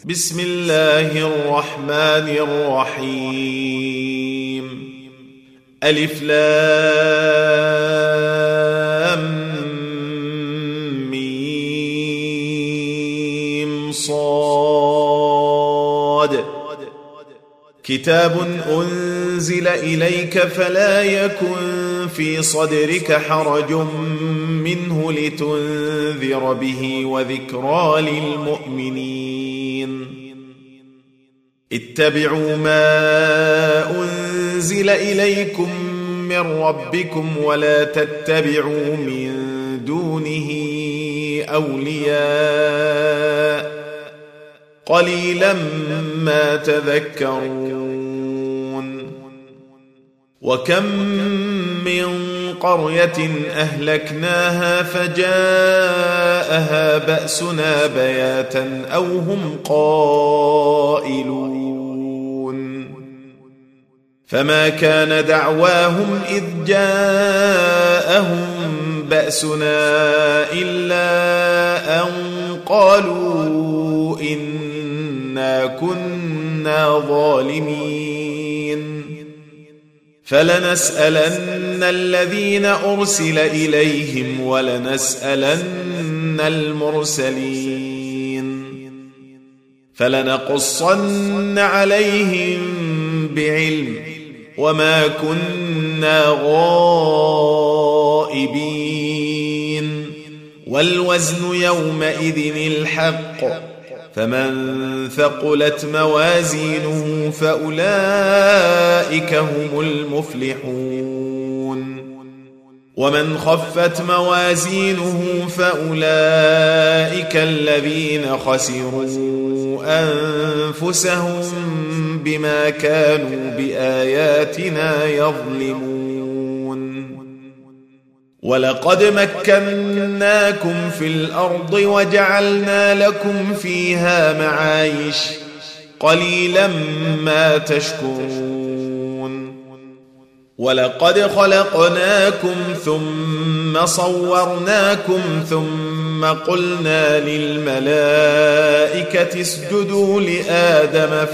بسم الله الرحمن الرحيم ألف لام ميم صاد كتاب أنزل إليك فلا يكن في صدرك حرج منه لتنذر به وذكرى للمؤمنين اتبعوا ما أنزل إليكم من ربكم ولا تتبعوا من دونه أولياء قليلا ما تذكرون وكم من قرية أهلكناها فجاءها بأسنا بياتا أو هم قائلون فما كان دعواهم إذ جاءهم بأسنا إلا أن قالوا إنا كنا ظالمين فلنسألن الذين أرسل إليهم ولنسألن المرسلين فلنقصن عليهم بعلم وما كنا غائبين والوزن يومئذ الحق فمن ثقلت موازينه فأولئك هم المفلحون ومن خفت موازينه فأولئك الذين خسروا أنفسهم بما كانوا بآياتنا يظلمون ولقد مكناكم في الأرض وجعلنا لكم فيها معايش قليلا ما تشكرون ولقد خلقناكم ثم صورناكم ثم قلنا للملائكة اسجدوا لآدم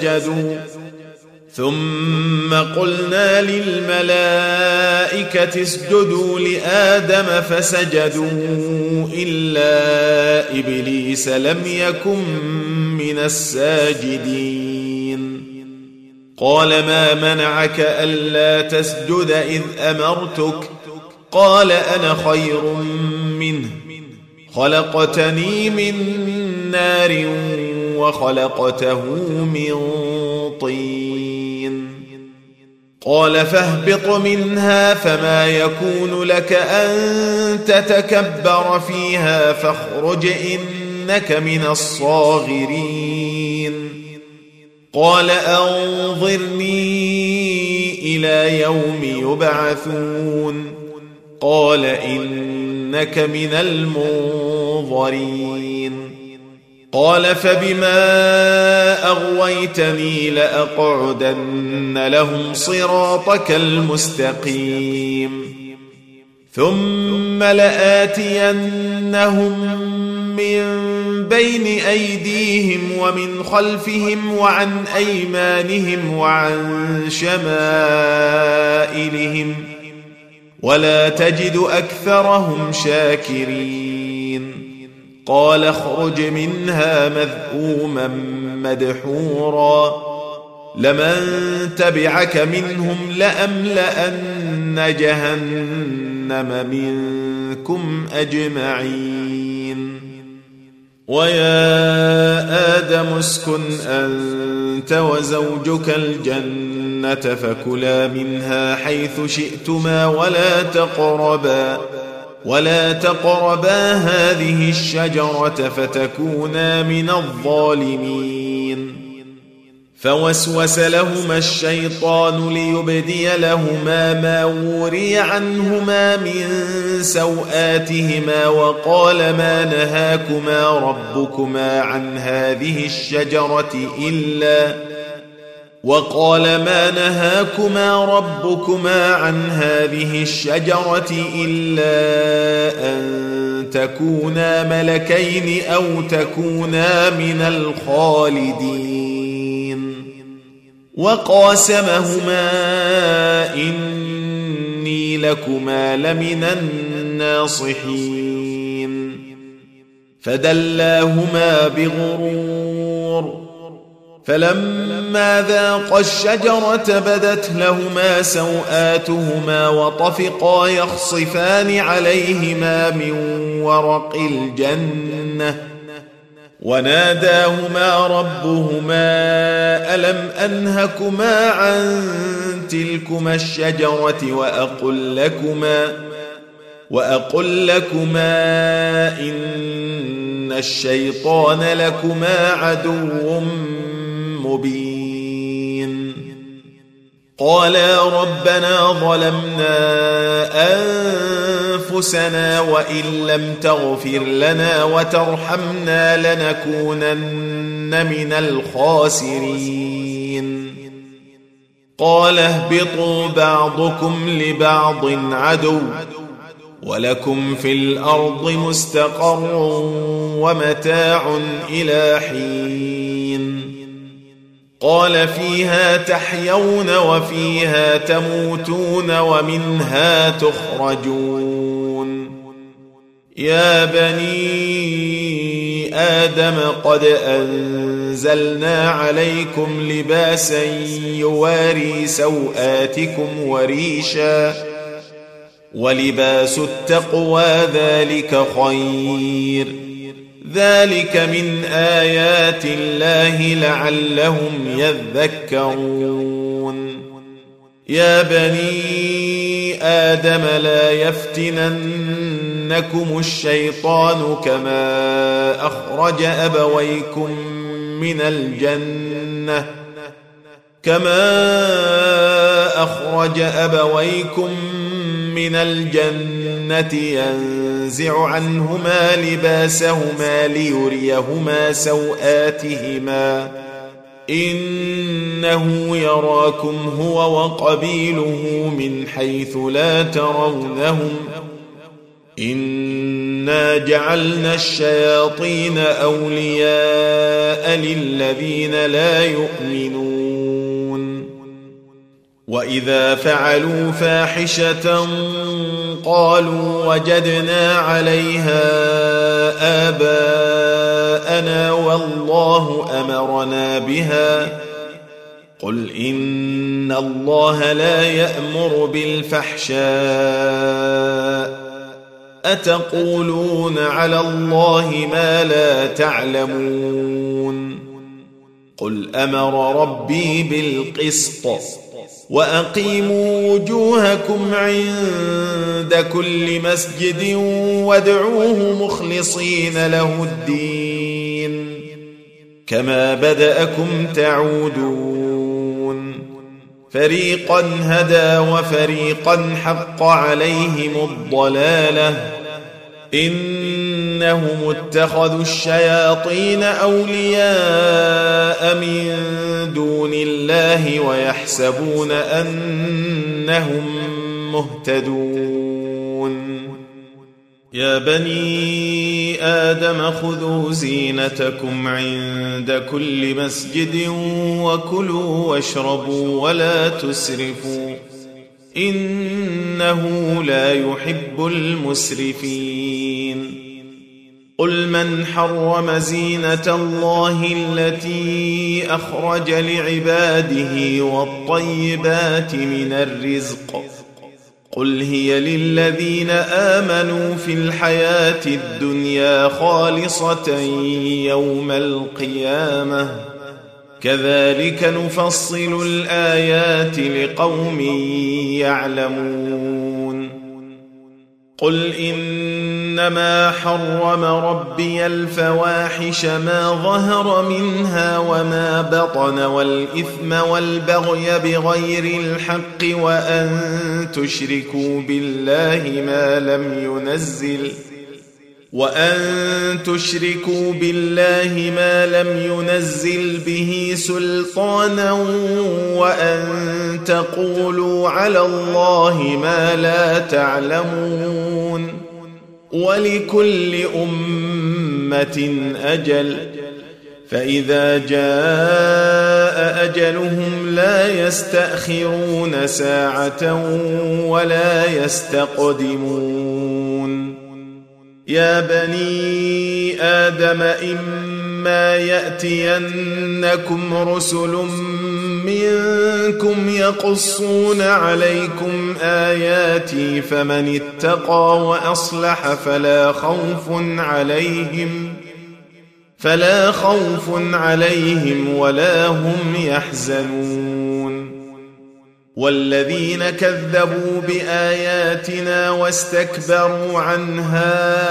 فسجدوا إلا إبليس لم يكن من الساجدين قال ما منعك ألا تسجد إذ أمرتك قال أنا خير منه خلقتني من نار وخلقته من طين قال فاهبط منها فما يكون لك أن تتكبر فيها فاخرج إنك من الصاغرين قال أنظرني إلى يوم يبعثون قال إنك من المنظرين قال فبما أغويتني لأقعدن لهم صراطك المستقيم ثم لآتينهم من بين أيديهم ومن خلفهم وعن أيمانهم وعن شمائلهم ولا تجد أكثرهم شاكرين قال اخرج منها مذءوما مدحورا لمن تبعك منهم لأملأن جهنم منكم أجمعين ويا آدم اسكن أنت وزوجك الجنة فكلا منها حيث شئتما ولا تقربا هذه الشجرة فتكونا من الظالمين فوسوس لهما الشيطان ليبدي لهما ما وري عنهما من سوآتهما وقال ما نهاكما ربكما عن هذه الشجرة إلا أن تكونا ملكين أو تكونا من الخالدين وقاسمهما إني لكما لمن الناصحين فدلاهما بغرور فلما ذاقا الشجرة بدت لهما سوآتهما وطفقا يخصفان عليهما من ورق الجنة وناداهما ربهما ألم أنهكما عن تلكما الشجرة وأقل لكما إن الشيطان لكما عدو مبين قالا ربنا ظلمنا أنفسنا وإن لم تغفر لنا وترحمنا لنكونن من الخاسرين قال اهبطوا بعضكم لبعض عدو ولكم في الأرض مستقر ومتاع إلى حين قال فيها تحيون وفيها تموتون ومنها تخرجون يا بني آدم قد أنزلنا عليكم لباسا يواري سوآتكم وريشا ولباس التقوى ذلك خير ذلك من آيات الله لعلهم يذكرون يا بني آدم لا يفتننكم الشيطان كما أخرج أبويكم من الجنة ينزع عنهما لباسهما ليريهما سوآتهما إنه يراكم هو وقبيله من حيث لا ترونهم إنا جعلنا الشياطين أولياء للذين لا يؤمنون وإذا فعلوا فاحشة قالوا وجدنا عليها آباءنا والله أمرنا بها قل إن الله لا يأمر بالفحشاء أتقولون على الله ما لا تعلمون قل أمر ربي بالقسط وأقيموا وجوهكم عند كل مسجد وادعوه مخلصين له الدين كما بدأكم تعودون فريقا هدى وفريقا حق عليهم الضلالة إنهم اتخذوا الشياطين أولياء من دون الله ويحسبون أنهم مهتدون يا بني آدم خذوا زينتكم عند كل مسجد وكلوا واشربوا ولا تسرفوا إنه لا يحب المسرفين قل من حرم زينة الله التي أخرج لعباده والطيبات من الرزق قل هي للذين آمنوا في الحياة الدنيا خالصة يوم القيامة كذلك نفصل الآيات لقوم يعلمون قل إنما حرم ربي الفواحش ما ظهر منها وما بطن والإثم والبغي بغير الحق وأن تشركوا بالله ما لم ينزل به سلطانا وأن تقولوا على الله ما لا تعلمون ولكل أمة أجل فإذا جاء أجلهم لا يستأخرون ساعة ولا يستقدمون يا بني آدم إما يأتينكم رسل منكم يقصون عليكم آياتي فمن اتقى وأصلح فلا خوف عليهم ولا هم يحزنون والذين كذبوا بآياتنا واستكبروا عنها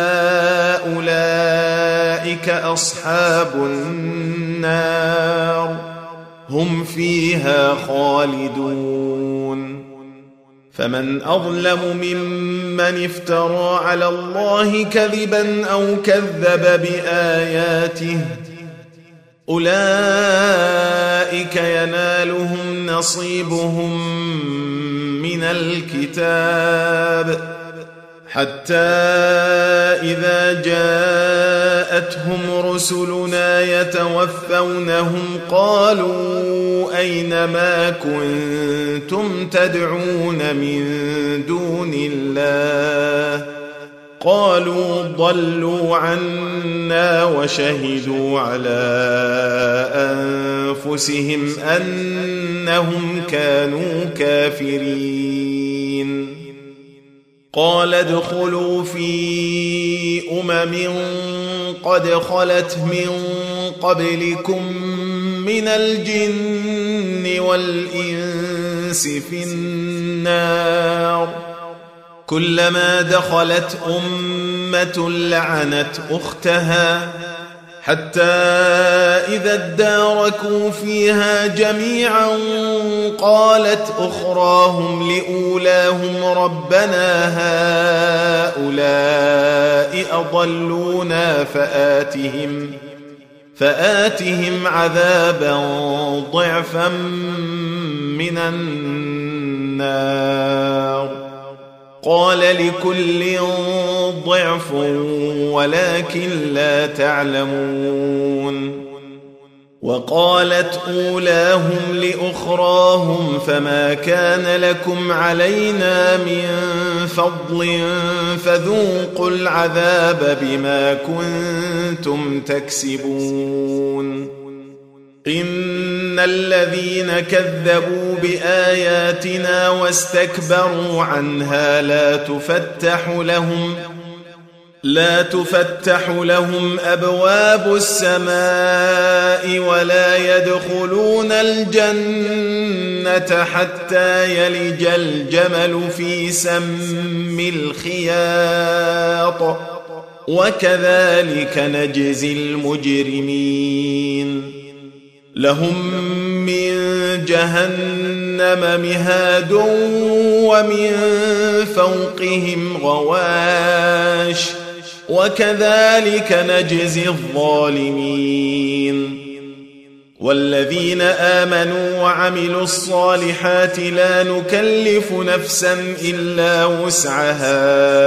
أولئك أصحاب النار هم فيها خالدون فمن أظلم ممن افترى على الله كذبا أو كذب بآياته أولئك ينالهم نصيبهم من الكتاب حتى إذا جاءتهم رسلنا يتوفونهم قالوا أين ما كنتم تدعون من دون الله قالوا ضلوا عنا وشهدوا على أنفسهم أنهم كانوا كافرين قال ادخلوا في قد خلت من قبلكم من الجن والإنس في النار كلما دخلت أمة لعنت أختها حتى إذا اداركوا فيها جميعا قالت أخراهم لأولاهم ربنا هؤلاء أضلونا فآتهم عذابا ضعفا من النار قال لكل ضعف ولكن لا تعلمون وقالت أولاهم لأخراهم فما كان لكم علينا من فضل فذوقوا العذاب بما كنتم تكسبون إن الذين كذبوا بآياتنا واستكبروا عنها لا تفتح لهم أبواب السماء ولا يدخلون الجنة حتى يلج الجمل في سم الخياط وكذلك نجزي المجرمين لهم من جهنم مهاد ومن فوقهم غواش وكذلك نجزي الظالمين والذين آمنوا وعملوا الصالحات لا نكلف نفسا إلا وسعها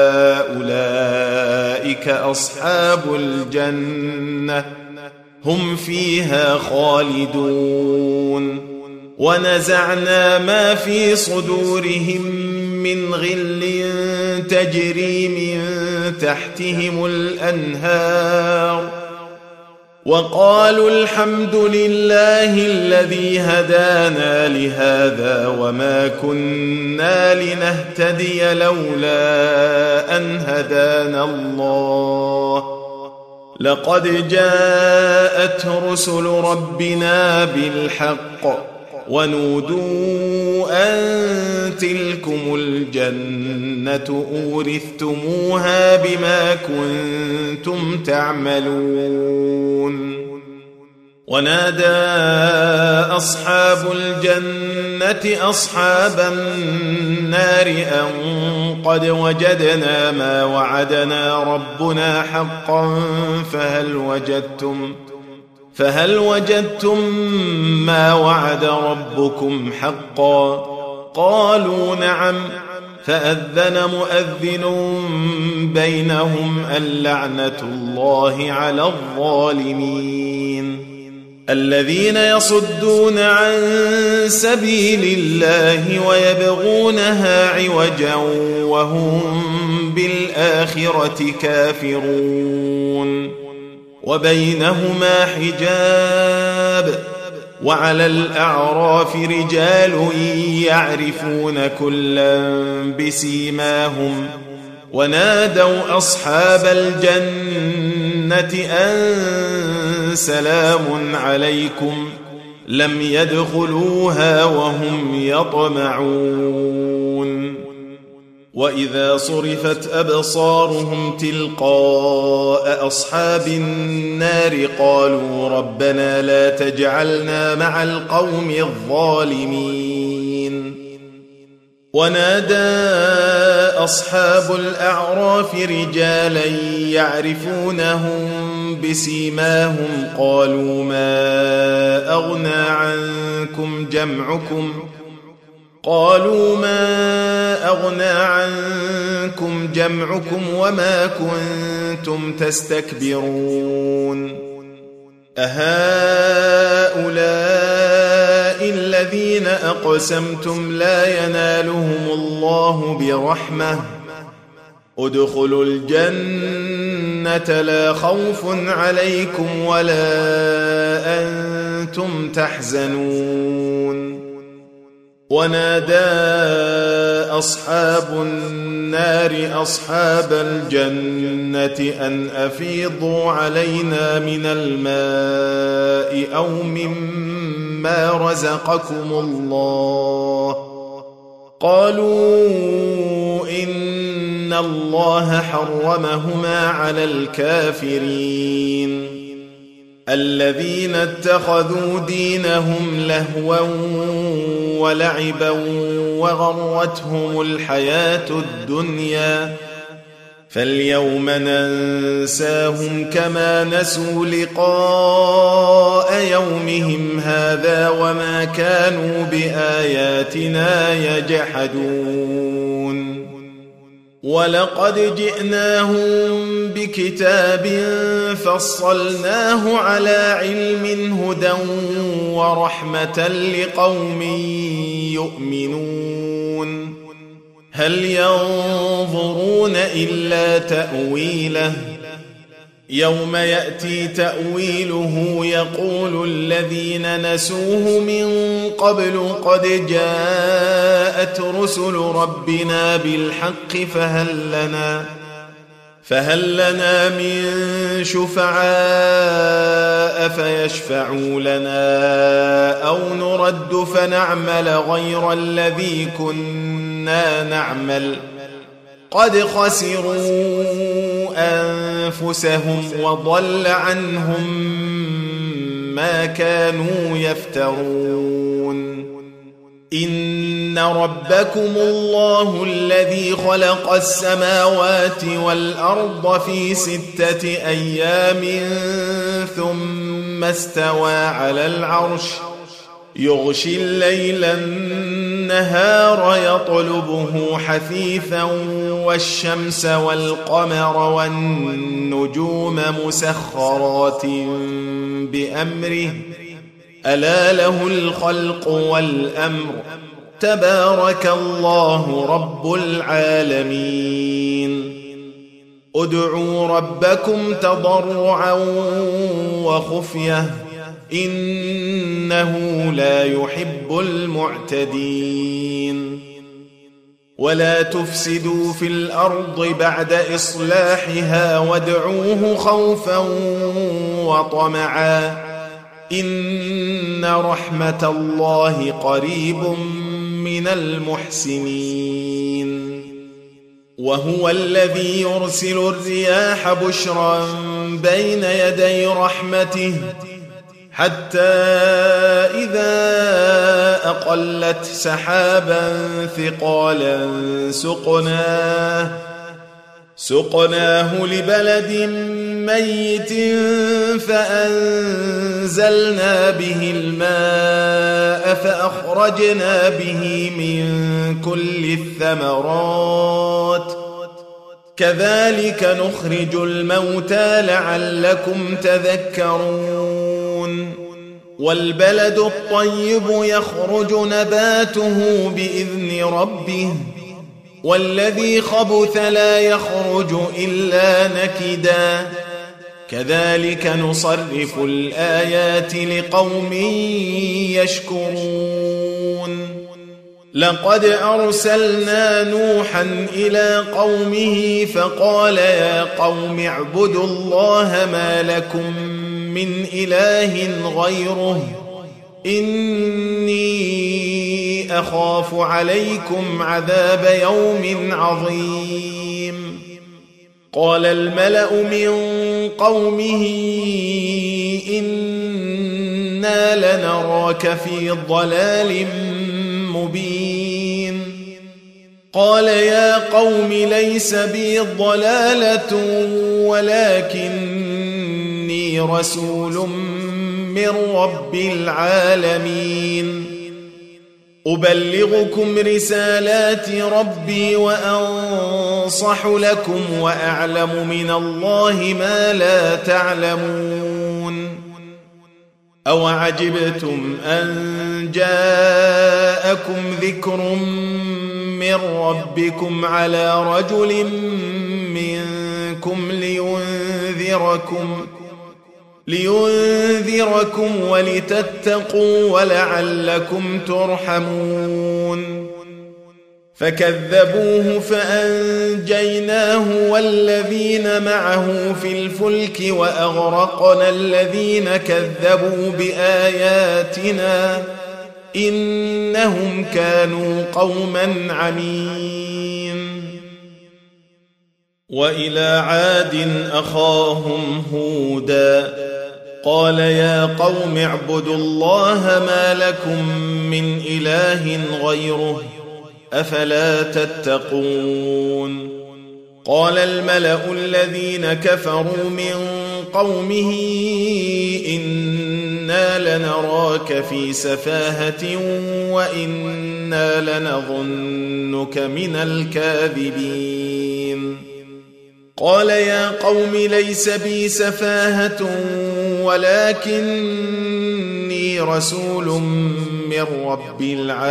أولئك أصحاب الجنة هم فيها خالدون ونزعنا ما في صدورهم من غل تجري من تحتهم الأنهار وقالوا الحمد لله الذي هدانا لهذا وما كنا لنهتدي لولا أن هدانا الله لقد جاءت رسل ربنا بالحق ونودوا أن تلكم الجنة أورثتموها بما كنتم تعملون ونادى أصحاب الجنة أصحاب النار أن قد وجدنا ما وعدنا ربنا حقا فهل وجدتم ما وعد ربكم حقا قالوا نعم فأذن مؤذن بينهم اللعنة الله على الظالمين الذين يصدون عن سبيل الله ويبغونها عوجا وهم بالآخرة كافرون وبينهما حجاب وعلى الأعراف رجال يعرفون كلا بسيماهم ونادوا أصحاب الجنة أن سلام عليكم لم يدخلوها وهم يطمعون وإذا صرفت أبصارهم تلقاء أصحاب النار قالوا ربنا لا تجعلنا مع القوم الظالمين ونادى أصحاب الأعراف رجالا يعرفونهم بسيماهم قالوا ما أغنى عنكم جمعكم وما كنتم تستكبرون أهؤلاء الذين أقسمتم لا ينالهم الله برحمة ادخلوا الجنة لا خوف عليكم ولا أنتم تحزنون ونادى أصحاب النار أصحاب الجنة أن أفيضوا علينا من الماء أو مما رزقكم الله قالوا إن الله حرمهما على الكافرين الذين اتخذوا دينهم لهوا ولعبا وغرتهم الحياة الدنيا فاليوم ننساهم كما نسوا لقاء يومهم هذا وما كانوا بآياتنا يجحدون ولقد جئناهم بكتاب فصلناه على علم هدى ورحمة لقوم يؤمنون هل ينظرون إلا تأويله يوم يأتي تأويله يقول الذين نسوه من قبل قد جاءت رسل ربنا بالحق فهل لنا من شفعاء فيشفعوا لنا أو نرد فنعمل غير الذي كنا نعمل قد خسروا أنفسهم وضل عنهم ما كانوا يفترون إن ربكم الله الذي خلق السماوات والأرض في 6 أيام ثم استوى على العرش يغشي الليل النهار يطلبه حثيثا والشمس والقمر والنجوم مسخرات بأمره ألا له الخلق والأمر تبارك الله رب العالمين ادعوا ربكم تضرعا وخفية إنه لا يحب المعتدين ولا تفسدوا في الأرض بعد إصلاحها وادعوه خوفا وطمعا إن رحمة الله قريب من المحسنين وهو الذي يرسل الرياح بشرا بين يدي رحمته حتى إذا أقلت سحابا ثقالا سقناه لبلد ميت فأنزلنا به الماء فأخرجنا به من كل الثمرات كذلك نخرج الموتى لعلكم تذكرون والبلد الطيب يخرج نباته بإذن ربه والذي خبث لا يخرج إلا نكدا كذلك نصرف الآيات لقوم يشكرون لقد أرسلنا نوحا إلى قومه فقال يا قوم اعبدوا الله ما لكم من إله غيره إني أخاف عليكم عذاب يوم عظيم قال الملأ من قومه إنا لنراك في ضلال مبين قال يا قوم ليس بي ضلالة ولكني رسول من رب العالمين أبلغكم رسالات ربي وأنصح لكم وأعلم من الله ما لا تعلمون أوعجبتم أن جاءكم ذكر من ربكم على رجل منكم لينذركم ولتتقوا ولعلكم ترحمون فكذبوه فأنجيناه والذين معه في الفلك وأغرقنا الذين كذبوا بآياتنا إنهم كانوا قوما عمين وإلى عاد أخاهم هودا قال يا قوم اعبدوا الله ما لكم من إله غيره أفلا تتقون قال الملأ الذين كفروا من قومه إنا لنراك في سفاهة وإنا لنظنك من الكاذبين قال يا قوم ليس بي سفاهة ولكني رسول من رب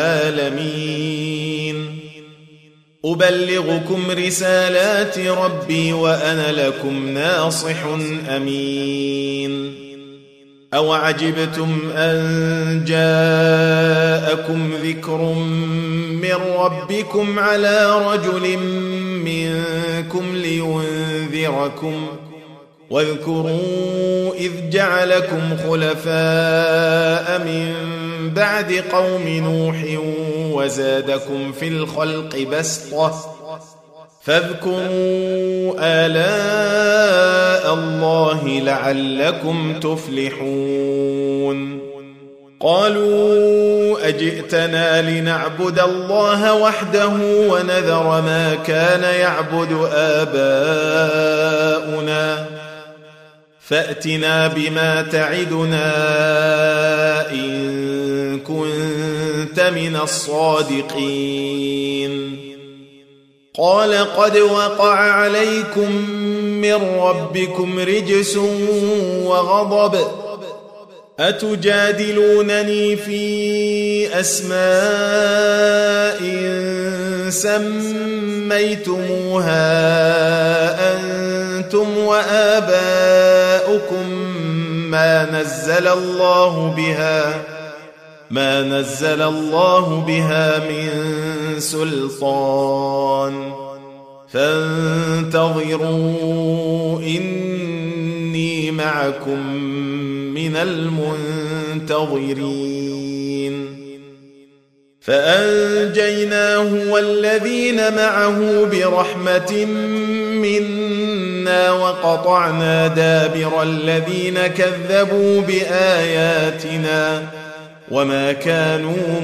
العالمين أبلغكم رسالات ربي وأنا لكم ناصح أمين أوعجبتم أن جاءكم ذكر من ربكم على رجل منكم لينذركم واذكروا إذ جعلكم خلفاء من بعد قوم نوح وزادكم في الخلق بسطة فاذكروا آلاء الله لعلكم تفلحون قالوا أجئتنا لنعبد الله وحده ونذر ما كان يعبد آباؤنا فأتنا بما تعدنا إن كنت من الصادقين قال قد وقع عليكم من ربكم رجس وغضب أتجادلونني في أسماء سميتموها أنتم وآباؤكم ما نزل الله بها من سلطان فانتظروا إني معكم من المنتظرين فأنجيناه والذين معه برحمة منا وقطعنا دابر الذين كذبوا بآياتنا وما كانوا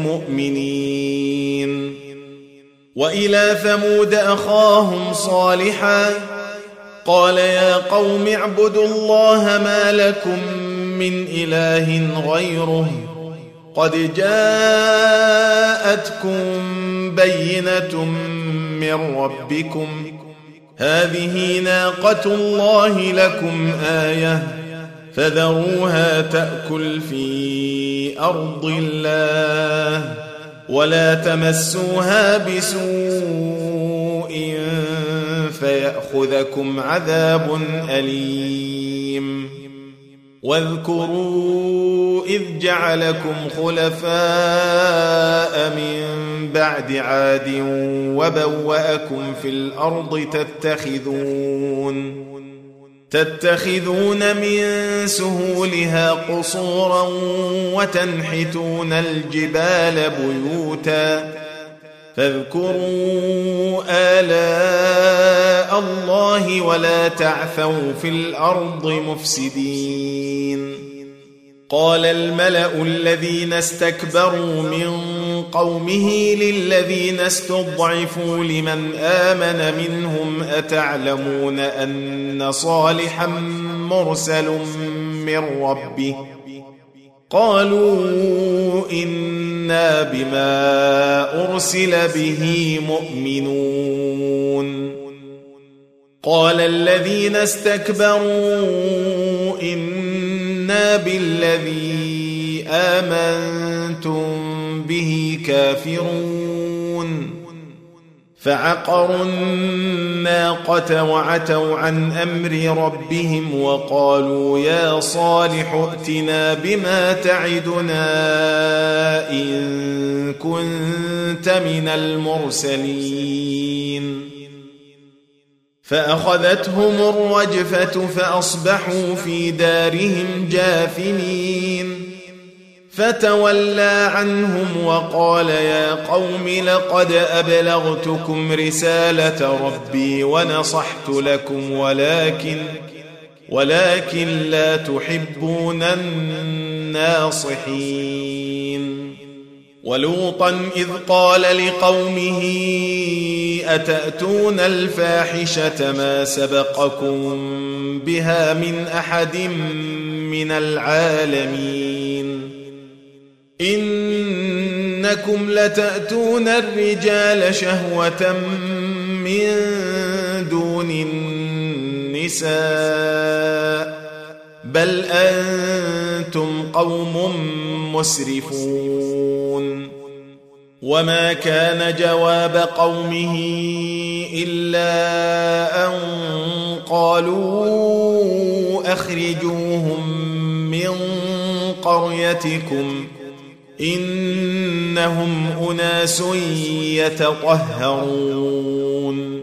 مؤمنين وإلى ثمود أخاهم صالحا قال يا قوم اعبدوا الله ما لكم من إله غيره قد جاءتكم بينة من ربكم هذه ناقة الله لكم آية فذروها تأكل في أرض الله ولا تمسوها بسوء فيأخذكم عذاب أليم واذكروا إذ جعلكم خلفاء من بعد عاد وبوأكم في الأرض تتخذون من سهولها قصورا وتنحتون الجبال بيوتا فاذكروا آلاء الله ولا تعثوا في الأرض مفسدين قال الملأ الذين استكبروا من قومه للذين استضعفوا لمن آمن منهم أتعلمون أن صالحا مرسل من ربه قالوا إنا بما أرسل به مؤمنون قال الذين استكبروا إنا بالذي آمنتم به كافرون فعقروا الناقة وعتوا عن أمر ربهم وقالوا يا صالح ائتنا بما تعدنا إن كنت من المرسلين فأخذتهم الرجفة فأصبحوا في دارهم جاثمين فتولى عنهم وقال يا قوم لقد أبلغتكم رسالة ربي ونصحت لكم ولكن لا تحبون الناصحين ولوطا إذ قال لقومه أتأتون الفاحشة ما سبقكم بها من أحد من العالمين إنكم لتأتون الرجال شهوة من دون النساء بل أنتم قوم مسرفون وما كان جواب قومه إلا أن قالوا أخرجوهم من قريتكم إنهم أناس يتطهرون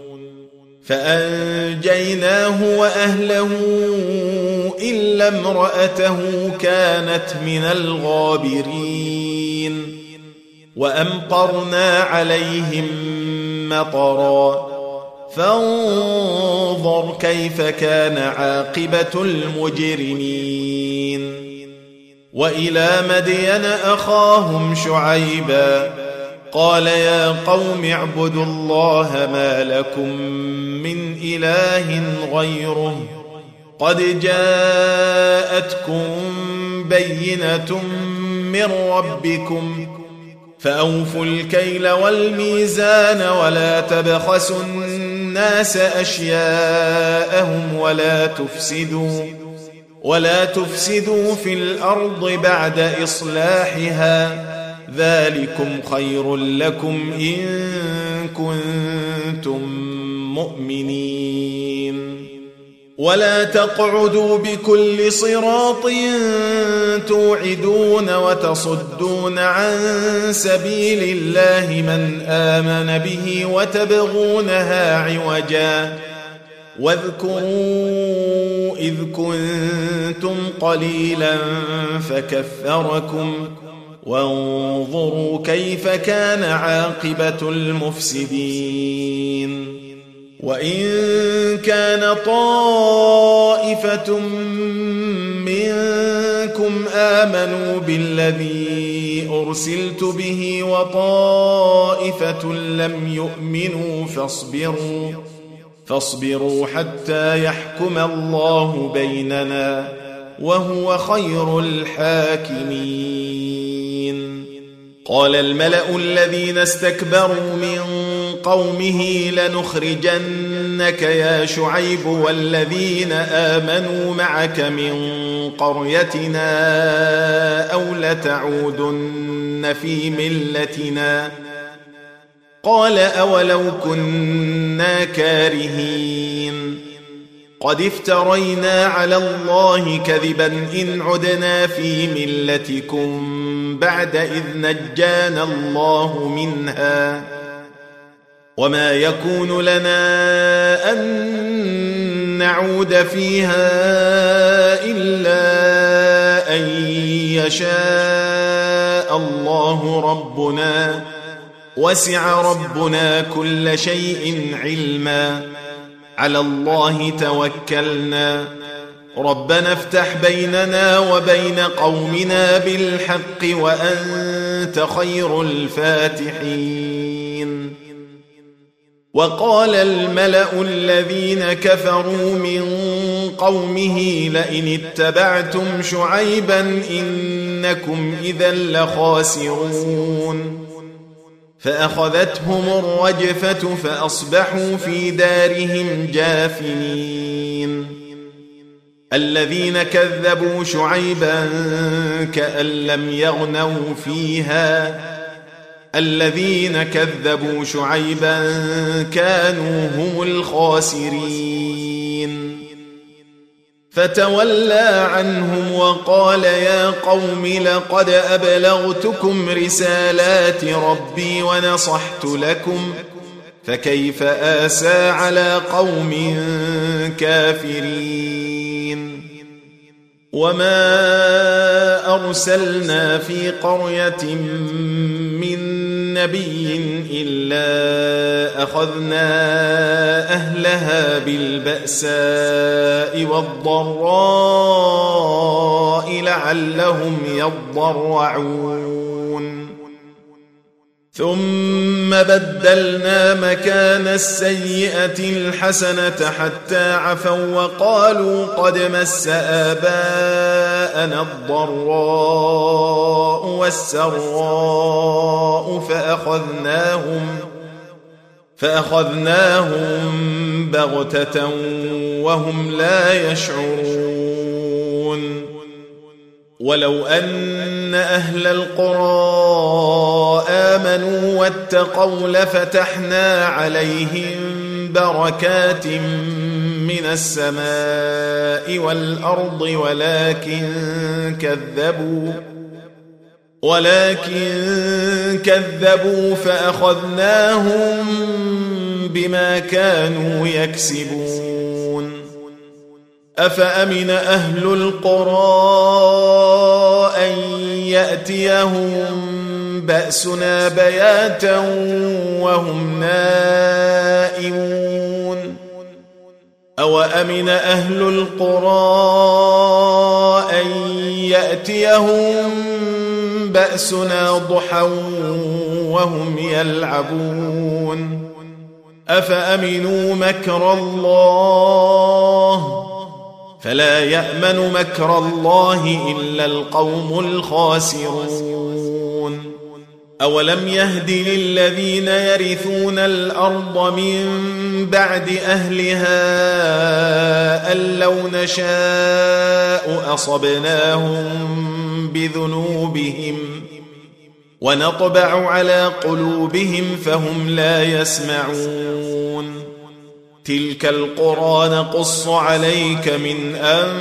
فأنجيناه وأهله إلا امرأته كانت من الغابرين وأمطرنا عليهم مطرا فانظر كيف كان عاقبة المجرمين وإلى مدين أخاهم شعيبا قال يا قوم اعبدوا الله ما لكم من إله غيره قد جاءتكم بينة من ربكم فأوفوا الكيل والميزان ولا تبخسوا الناس أشياءهم ولا تفسدوا في الأرض بعد إصلاحها ذلكم خير لكم إن كنتم مؤمنين ولا تقعدوا بكل صراط توعدون وتصدون عن سبيل الله من آمن به وتبغونها عوجا واذكروا إذ كنتم قليلا فكثركم وانظروا كيف كان عاقبة المفسدين وإن كان طائفة منكم آمنوا بالذي أرسلت به وطائفة لم يؤمنوا فاصبروا حتى يحكم الله بيننا وهو خير الحاكمين. قال الملأ الذين استكبروا من قومه لنخرجنك يا شعيب والذين آمنوا معك من قريتنا أو لتعودن في ملتنا. قال أولو كنا كارهين قد افترينا على الله كذبا إن عدنا في ملتكم بعد إذ نجانا الله منها وما يكون لنا أن نعود فيها إلا أن يشاء الله ربنا وسع ربنا كل شيء علما على الله توكلنا ربنا افتح بيننا وبين قومنا بالحق وأنت خير الفاتحين. وقال الملأ الذين كفروا من قومه لئن اتبعتم شعيبا إنكم إذا لخاسرون فأخذتهم الرجفة فأصبحوا في دارهم جاثمين. الذين كذبوا شعيبا كأن لم يغنوا فيها الذين كذبوا شعيبا كانوا هم الخاسرين. فتولى عنهم وقال يا قوم لقد أبلغتكم رسالات ربي ونصحت لكم فكيف آسى على قوم كافرين. وما أرسلنا في قرية من نبي إلا أخذنا أهلها بالبأساء والضراء لعلهم يضرعون. ثم بدلنا مكان السيئة الحسنة حتى عفوا وقالوا قد مس آباءنا الضراء والسراء فأخذناهم بغتة وهم لا يشعرون. ولو أن أهل القرى آمنوا واتقوا لفتحنا عليهم بركات من السماء والأرض ولكن كذبوا فأخذناهم بما كانوا يكسبون. أفأمن أهل القرى أن يأتيهم بأسنا بياتا وهم نائمون أو أمن أهل القرى أن يأتيهم بأسنا ضحى وهم يلعبون أفأمنوا مكر الله فلا يأمن مكر الله إلا القوم الخاسرون. أولم يهد للذين يرثون الأرض من بعد أهلها أن لو نشاء أصبناهم بذنوبهم ونطبع على قلوبهم فهم لا يسمعون. تلك القرى نقص عليك من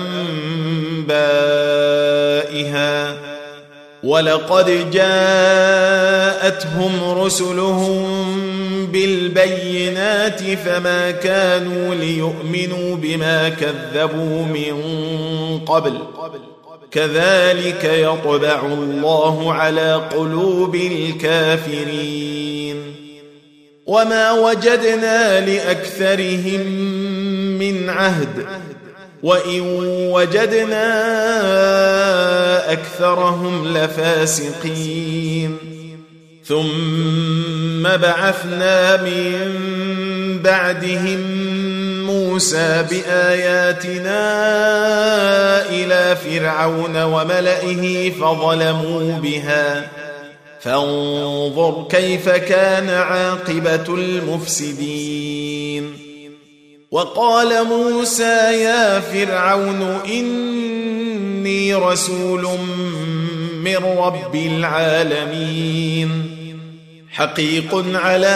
أنبائها ولقد جاءتهم رسلهم بالبينات فما كانوا ليؤمنوا بما كذبوا من قبل كذلك يطبع الله على قلوب الكافرين. وما وجدنا لأكثرهم من عهد وإن وجدنا أكثرهم لفاسقين. ثم بعثنا من بعدهم موسى بآياتنا إلى فرعون وملئه فظلموا بها فانظر كيف كان عاقبة المفسدين. وقال موسى يا فرعون إني رسول من رب العالمين حقيق على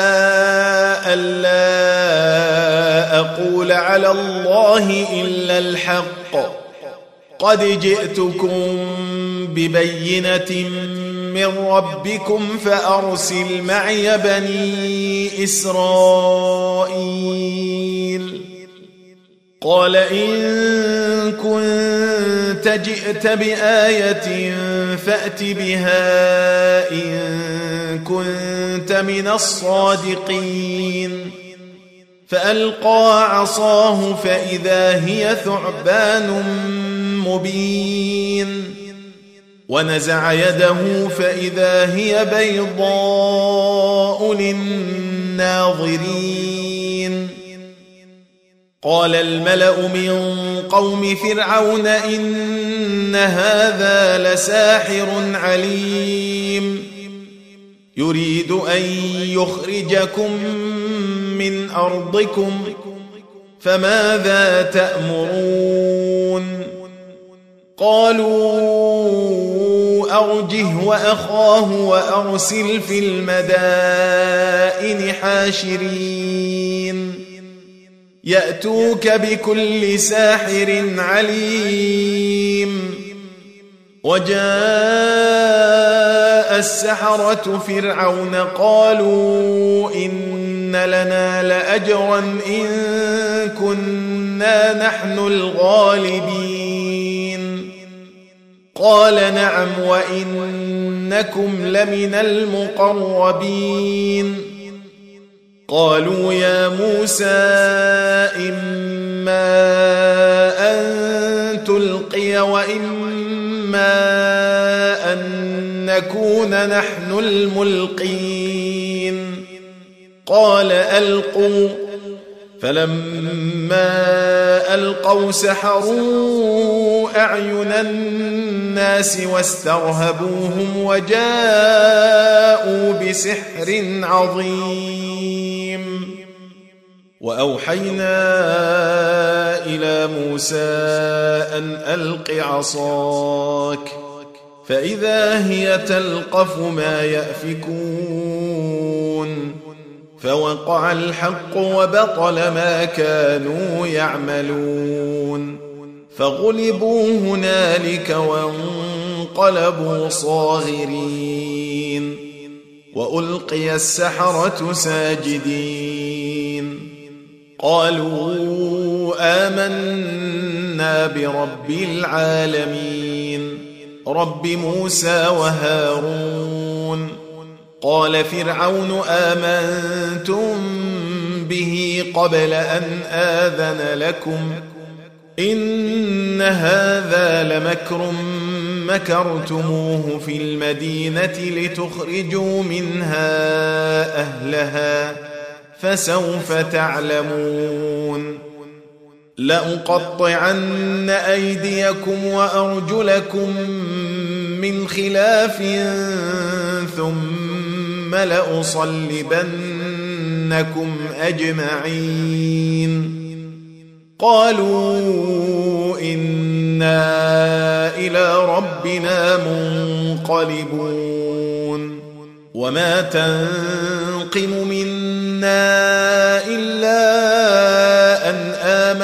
ألا أقول على الله إلا الحق قد جئتكم ببينة من ربكم فأرسل معي بني إسرائيل. قال إن كنت جئت بآية فأت بها إن كنت من الصادقين. فألقى عصاه فإذا هي ثعبان مبين ونزع يده فإذا هي بيضاء للناظرين. قال الملأ من قوم فرعون إن هذا لساحر عليم يريد أن يخرجكم من أرضكم فماذا تأمرون؟ قالوا أرجه وأخاه وأرسل في المدائن حاشرين يأتوك بكل ساحر عليم. وجاء السحرة فرعون قالوا إن لنا لأجرا إن كنا نحن الغالبين. قال نعم وإنكم لمن المقربين. قالوا يا موسى إما أن تلقي وإما أن نكون نحن الملقين. قال ألقوا. فلما ألقوا سحروا أعين الناس واسترهبوهم وجاءوا بسحر عظيم. وأوحينا إلى موسى أن ألق عصاك فإذا هي تلقف ما يأفكون. فوقع الحق وبطل ما كانوا يعملون فغلبوا هنالك وانقلبوا صاغرين. وألقي السحرة ساجدين قالوا آمنا برب العالمين رب موسى وهارون. قال فرعون آمنتم به قبل أن آذن لكم إن هذا لمكر مكرتموه في المدينة لتخرجوا منها أهلها فسوف تعلمون. لأقطعن أيديكم وأرجلكم من خلاف ثم لأصلبنكم أجمعين. قالوا إنا إلى ربنا منقلبون. وما تنقم منا إلا أن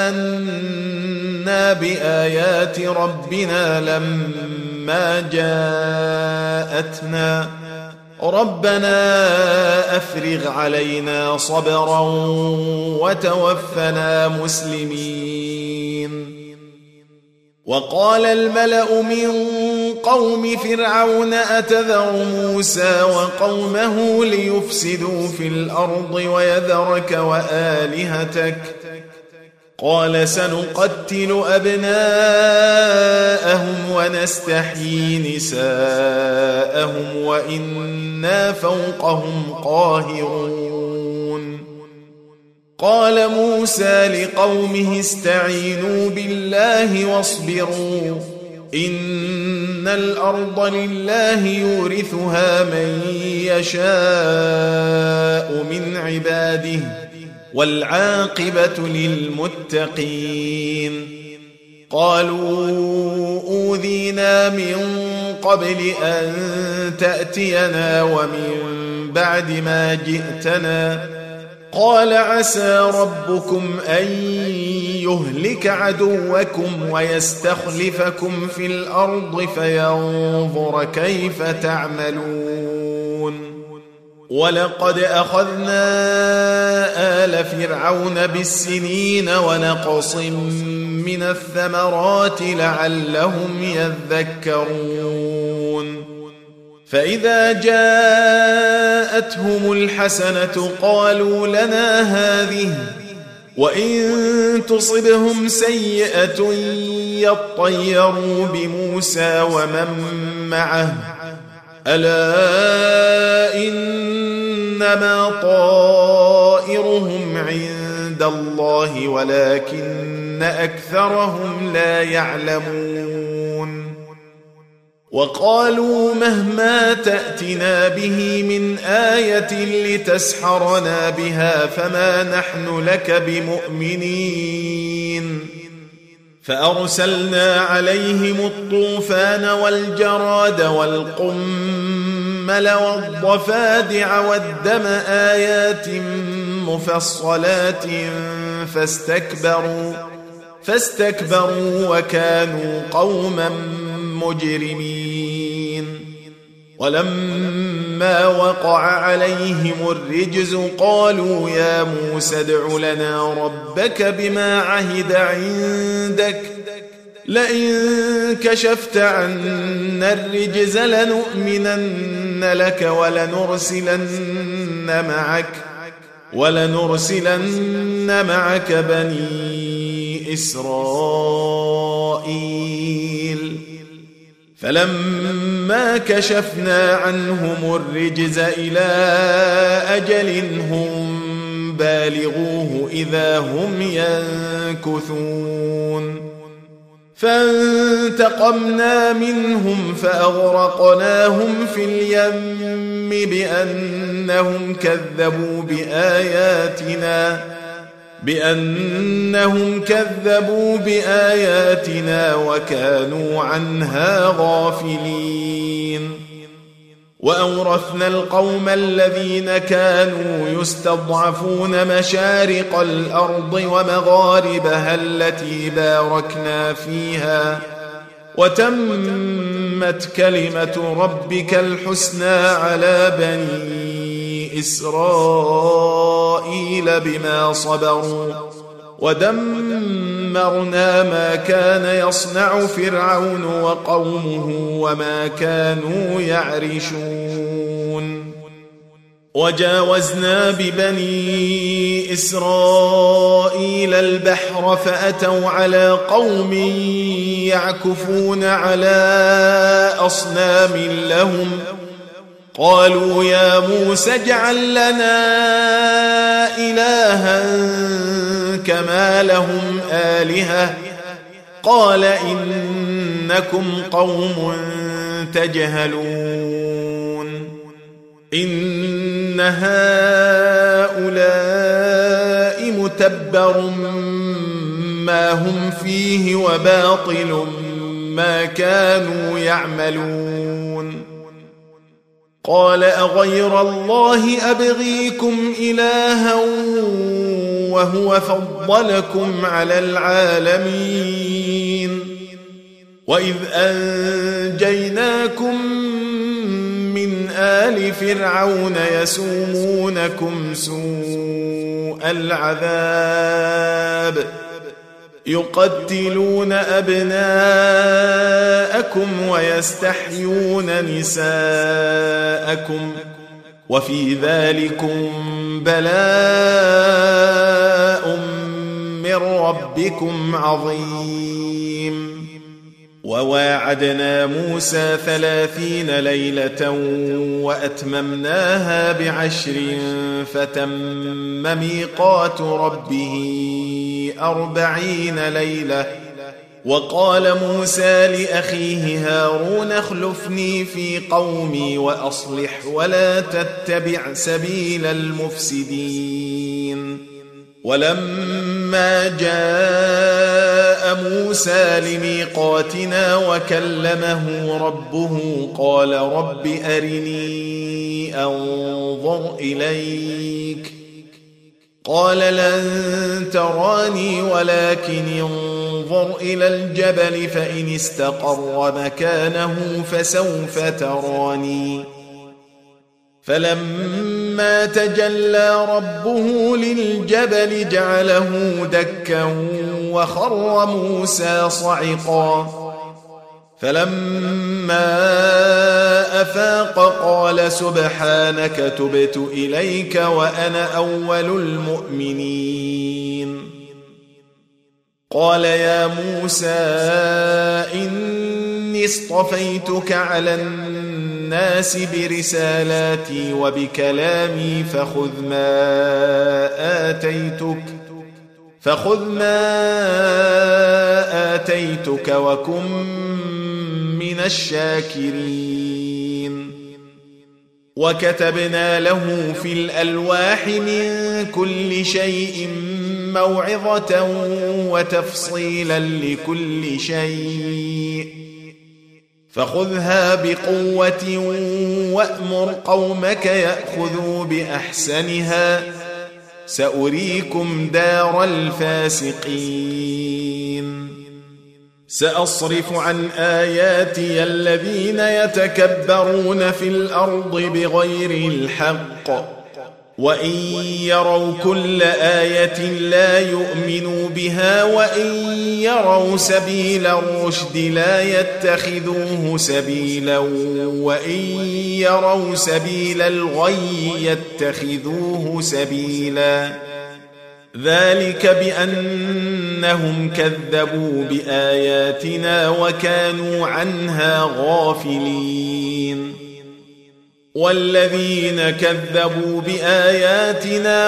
آمنا بآيات ربنا لما جاءتنا ربنا أفرغ علينا صبرا وتوفنا مسلمين. وقال الملأ من قوم فرعون أتذر موسى وقومه ليفسدوا في الأرض ويذرك وآلهتك قال سنقتل أبناءهم ونستحيي نساءهم وإنا فوقهم قاهرون قال موسى لقومه استعينوا بالله واصبروا إن الأرض لله يورثها من يشاء من عباده والعاقبة للمتقين قالوا أوذينا من قبل أن تأتينا ومن بعد ما جئتنا قال عسى ربكم أن يهلك عدوكم ويستخلفكم في الأرض فينظر كيف تعملون ولقد أخذنا آل فرعون بالسنين ونقص من الثمرات لعلهم يذكرون فإذا جاءتهم الحسنة قالوا لنا هذه وإن تصبهم سيئة يطيروا بموسى ومن معه ألا إنما طائرهم عند الله ولكن أكثرهم لا يعلمون وقالوا مهما تأتنا به من آية لتسحرنا بها فما نحن لك بمؤمنين فأرسلنا عليهم الطوفان والجراد والقمل والضفادع والدم آيات مفصلات فاستكبروا وكانوا قوما مجرمين ولما وقع عليهم الرجز قالوا يا موسى ادع لنا ربك بما عهد عندك لئن كشفت عنا الرجز لنؤمنن لك ولنرسلن معك بني إسرائيل فلما كشفنا عنهم الرجز إلى أجل هم بالغوه إذا هم ينكثون فانتقمنا منهم فأغرقناهم في اليم بأنهم كذبوا بآياتنا وكانوا عنها غافلين وأورثنا القوم الذين كانوا يستضعفون مشارق الأرض ومغاربها التي باركنا فيها وتمت كلمة ربك الحسنى على بني إسرائيل بما صبروا ودمرنا ما كان يصنع فرعون وقومه وما كانوا يعرشون وجاوزنا ببني إسرائيل البحر فأتوا على قوم يعكفون على أصنام لهم قالوا يا موسى اجعل لنا إلها كما لهم آلهة قال إنكم قوم تجهلون إن هؤلاء متبر ما هم فيه وباطل ما كانوا يعملون قال أغير الله أبغيكم إلها وهو فضلكم على العالمين وإذ أنجيناكم من آل فرعون يسومونكم سوء العذاب يقتلون أبناءكم ويستحيون نساءكم وفي ذلكم بلاء من من ربكم عظيم. وواعدنا موسى 30 ليلة وأتممناها ب10 فتم ميقات ربه 40 ليلة. وقال موسى لأخيه هارون اخلفني في قومي وأصلح ولا تتبع سبيل المفسدين. ولما جاء موسى لميقاتنا وكلمه ربه قال رب أرني أنظر إليك. قال لن تراني ولكن انظر إلى الجبل فإن استقر مكانه فسوف تراني. فلما تجلى ربه للجبل جعله دكا وخر موسى صعقا. فلما أفاق قال سبحانك تبت إليك وأنا أول المؤمنين. قال يا موسى إني اصطفيتك على الناس برسالاتي وبكلامي فخذ ما آتيتك وكن من الشاكرين. وكتبنا له في الألواح من كل شيء موعظة وتفصيلا لكل شيء فخذها بقوة وأمر قومك يأخذوا بأحسنها سأريكم دار الفاسقين. سأصرف عن آياتي الذين يتكبرون في الأرض بغير الحق وإن يروا كل آية لا يؤمنوا بها وإن يروا سبيل الرشد لا يتخذوه سبيلا وإن يروا سبيل الغي يتخذوه سبيلا. ذلك بأنهم كذبوا بآياتنا وكانوا عنها غافلين. والذين كذبوا بآياتنا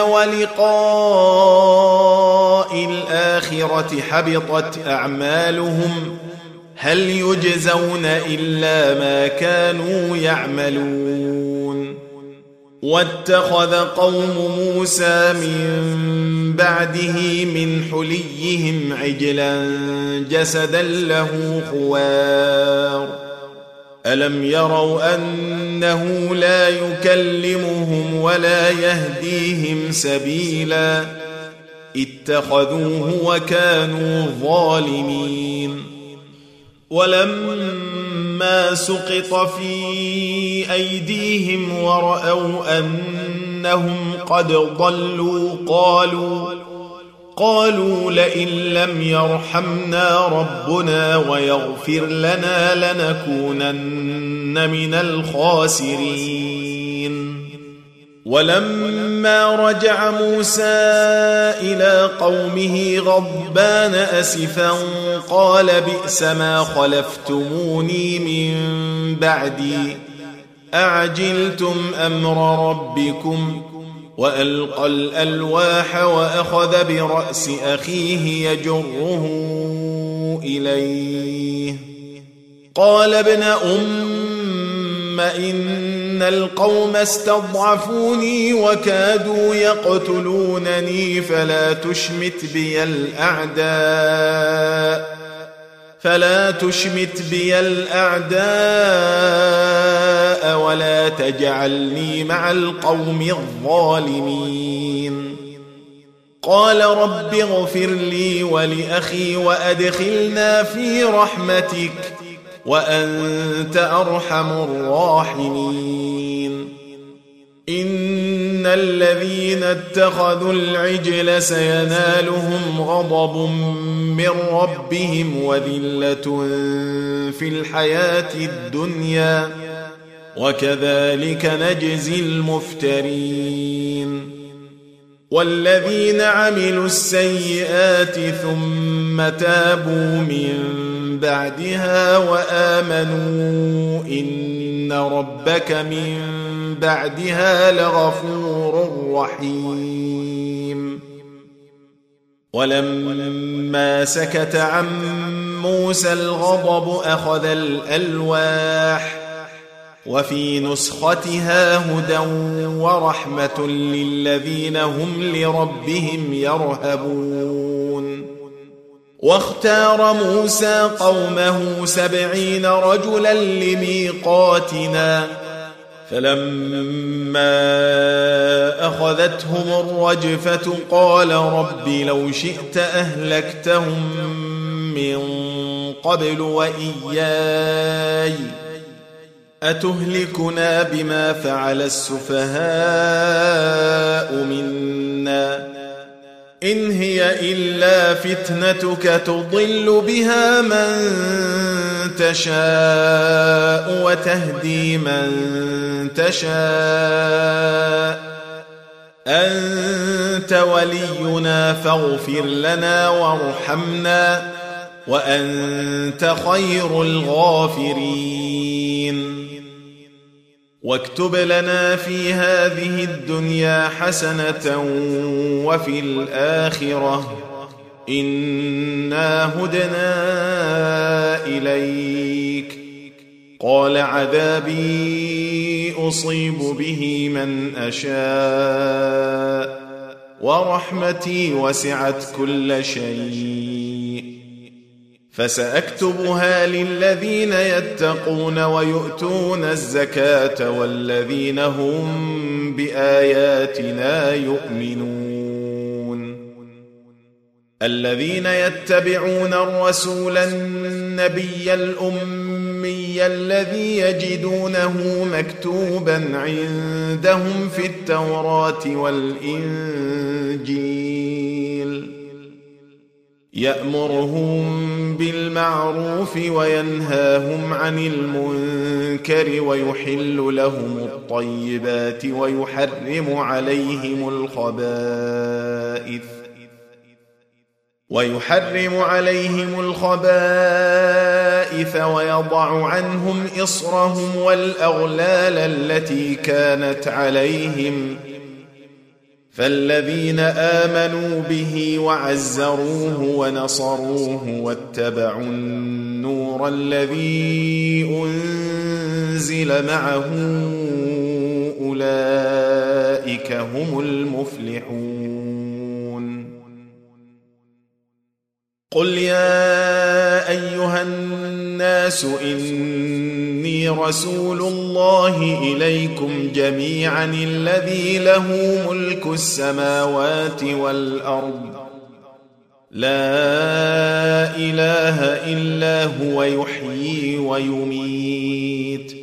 ولقاء الآخرة حبطت أعمالهم هل يجزون إلا ما كانوا يعملون. واتخذ قوم موسى من بعده من حليهم عجلا جسدا له خوار ألم يروا أنه لا يكلمهم ولا يهديهم سبيلا اتخذوه وكانوا ظالمين. ولما سقط في أيديهم ورأوا أنهم قد ضلوا قالوا لئن لم يرحمنا ربنا ويغفر لنا لنكونن من الخاسرين. ولما رجع موسى إلى قومه غضبان أسفا قال بئس ما خلفتموني من بعدي أعجلتم أمر ربكم. وألقى الألواح وأخذ برأس أخيه يجره إليه قال ابن أم إن القوم استضعفوني وكادوا يقتلونني فلا تشمت بي الأعداء ولا تجعلني مع القوم الظالمين. قال رب اغفر لي ولأخي وأدخلنا في رحمتك وأنت أرحم الراحمين. إن الذين اتخذوا العجل سينالهم غضب من ربهم وذلة في الحياة الدنيا وكذلك نجزي المفترين. والذين عملوا السيئات ثم تابوا من بعدها وآمنوا إن ربك من بعدها لغفور رحيم. ولما سكت عن موسى الغضب أخذ الألواح وفي نسختها هدى ورحمة للذين هم لربهم يرهبون. واختار موسى قومه 70 رجلا لميقاتنا فلما أخذتهم الرجفة قال رب لو شئت أهلكتهم من قبل وإياي أتهلكنا بما فعل السفهاء منا إن هي إلا فتنتك تضل بها من تشاء وتهدي من تشاء أنت ولينا فاغفر لنا وارحمنا وأنت خير الغافرين. واكتب لنا في هذه الدنيا حسنة وفي الآخرة إنا هدنا إليك قال عذابي أصيب به من أشاء ورحمتي وسعت كل شيء فسأكتبها للذين يتقون ويؤتون الزكاة والذين هم بآياتنا يؤمنون. الذين يتبعون الرسول النبي الأمي الذي يجدونه مكتوبا عندهم في التوراة والإنجيل يأمرهم بالمعروف وينهاهم عن المنكر ويحرم عليهم الخبائث ويضع عنهم إصرهم والأغلال التي كانت عليهم فالذين آمنوا به وعزروه ونصروه واتبعوا النور الذي أنزل معه أولئك هم المفلحون. قل يا أيها الناس إني رسول الله إليكم جميعا الذي له ملك السماوات والأرض لا إله إلا هو يحيي ويميت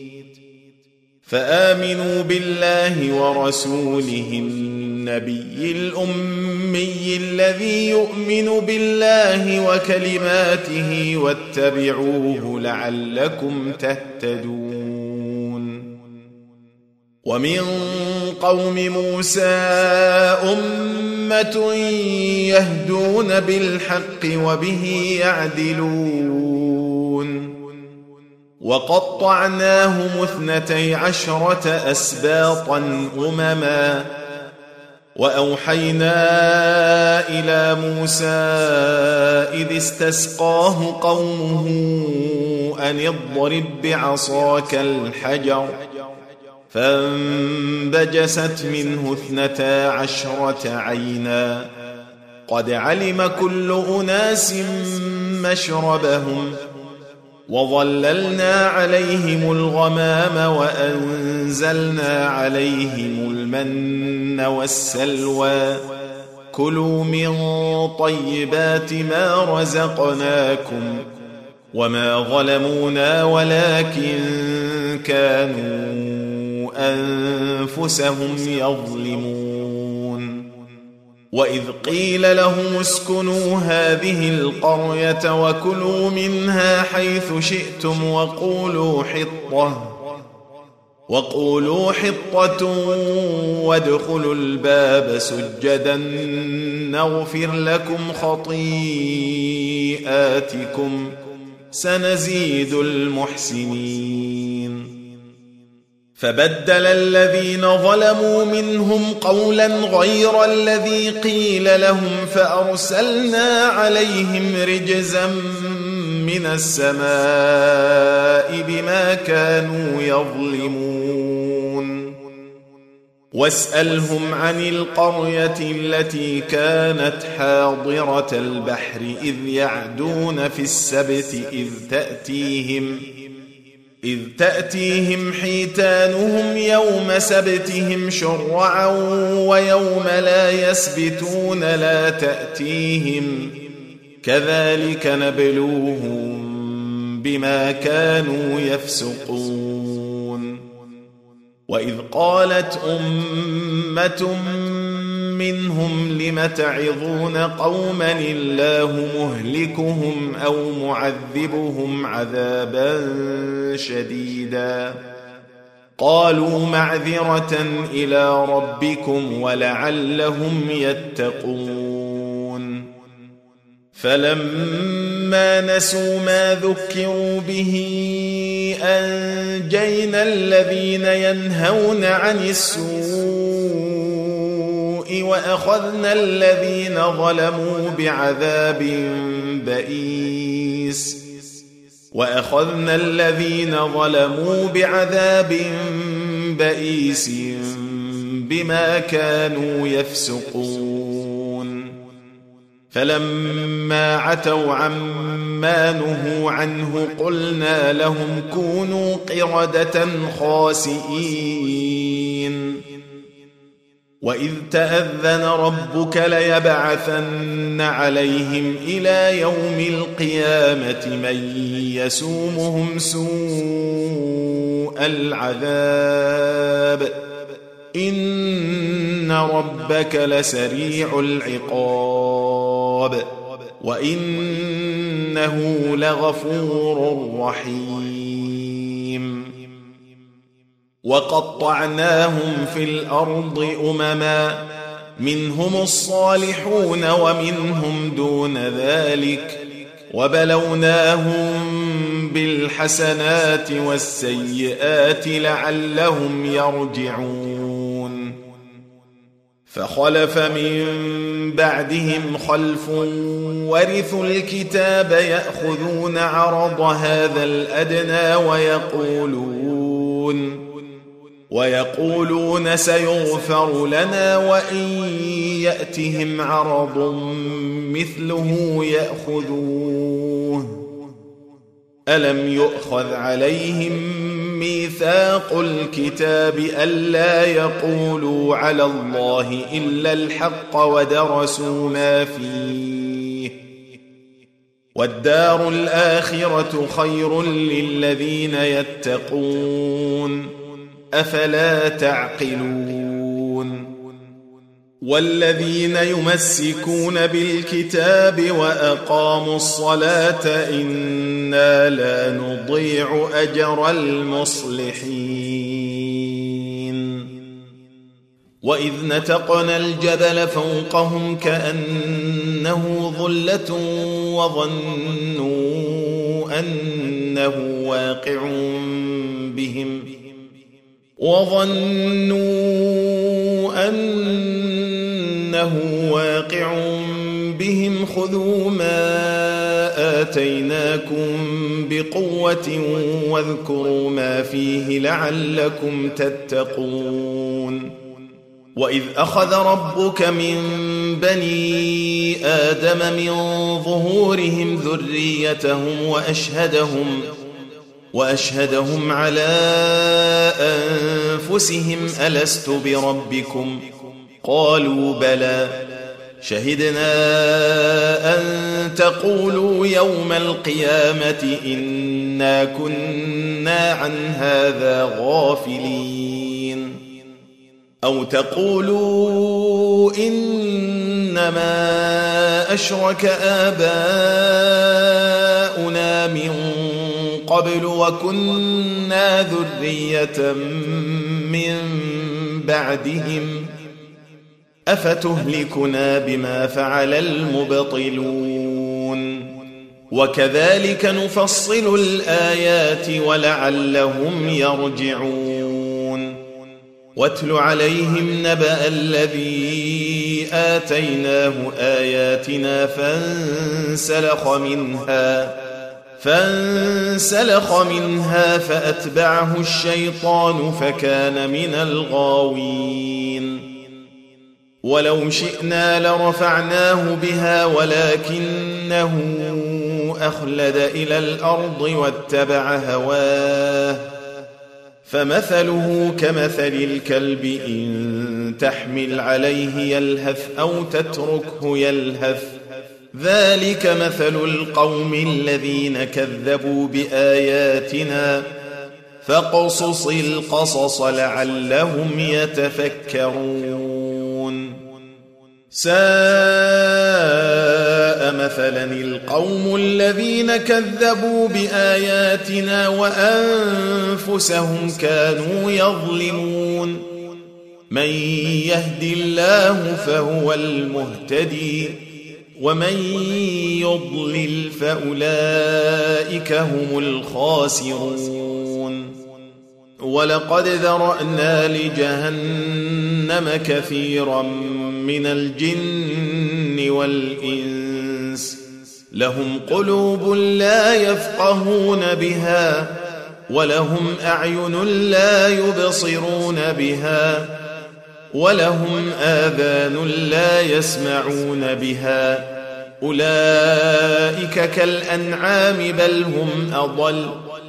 فآمنوا بالله ورسوله النبي الأمي الذي يؤمن بالله وكلماته واتبعوه لعلكم تهتدون. ومن قوم موسى أمة يهدون بالحق وبه يعدلون. وقطعناهم 12 أسباطا أمما وأوحينا إلى موسى إذ استسقاه قومه أن اضرب بعصاك الحجر فانبجست منه 12 عينا قد علم كل أناس مشربهم وظللنا عليهم الغمام وأنزلنا عليهم المن والسلوى كلوا من طيبات ما رزقناكم وما ظلمونا ولكن كانوا أنفسهم يظلمون. وإذ قيل لهم اسكنوا هذه القرية وكلوا منها حيث شئتم وقولوا حطة وادخلوا الباب سجدا نغفر لكم خطيئاتكم سنزيد المحسنين. فبدل الذين ظلموا منهم قولا غير الذي قيل لهم فأرسلنا عليهم رجزا من السماء بما كانوا يظلمون. واسألهم عن القرية التي كانت حاضرة البحر إذ يعدون في السبت إذ تأتيهم حيتانهم يوم سبتهم شرعا ويوم لا يسبتون لا تأتيهم كذلك نبلوهم بما كانوا يفسقون. وإذ قالت أمة منهم لم تعظون قوما الله مهلكهم أو معذبهم عذابا شديدا قالوا معذرة إلى ربكم ولعلهم يتقون. فلما نسوا ما ذكروا به أنجينا الذين ينهون عن السوء وأخذنا الذين ظلموا بعذاب بئيس بما كانوا يفسقون. فلما عتوا عما نهوا عنه قلنا لهم كونوا قردة خاسئين. وإذ تأذن ربك ليبعثن عليهم إلى يوم القيامة من يسومهم سوء العذاب إن ربك لسريع العقاب وإنه لغفور رحيم. وقطعناهم في الأرض أمما منهم الصالحون ومنهم دون ذلك وبلوناهم بالحسنات والسيئات لعلهم يرجعون. فخلف من بعدهم خلف ورثوا الكتاب يأخذون عرض هذا الأدنى ويقولون سيغفر لنا وإن يأتهم عرض مثله يأخذوه. ألم يؤخذ عليهم ميثاق الكتاب ألا يقولوا على الله إلا الحق ودرسوا ما فيه والدار الآخرة خير للذين يتقون أفلا تعقلون. والذين يمسكون بالكتاب وأقاموا الصلاة إنا لا نضيع أجر المصلحين. وإذ نتقنا الجبل فوقهم كأنه ظلة وظنوا أنه واقع بهم خذوا ما آتيناكم بقوة واذكروا ما فيه لعلكم تتقون. وإذ أخذ ربك من بني آدم من ظهورهم ذريتهم وأشهدهم على أنفسهم ألست بربكم قالوا بلى شهدنا أن تقولوا يوم القيامة إنا كنا عن هذا غافلين أو تقولوا إنما أشرك آباؤنا من قبل وكنا ذرية من بعدهم أفتهلكنا بما فعل المبطلون وكذلك نفصل الآيات ولعلهم يرجعون واتل عليهم نبأ الذي آتيناه آياتنا فانسلخ منها فأتبعه الشيطان فكان من الغاوين ولو شئنا لرفعناه بها ولكنه أخلد إلى الأرض واتبع هواه فمثله كمثل الكلب إن تحمل عليه يلهث أو تتركه يلهث ذلك مثل القوم الذين كذبوا بآياتنا فاقصص القصص لعلهم يتفكرون ساء مثلا القوم الذين كذبوا بآياتنا وأنفسهم كانوا يظلمون من يهد الله فهو المهتدي ومن يضلل فأولئك هم الخاسرون ولقد ذرأنا لجهنم كثيرا من الجن والإنس لهم قلوب لا يفقهون بها ولهم أعين لا يبصرون بها ولهم آذان لا يسمعون بها أولئك كالأنعام بل هم أضل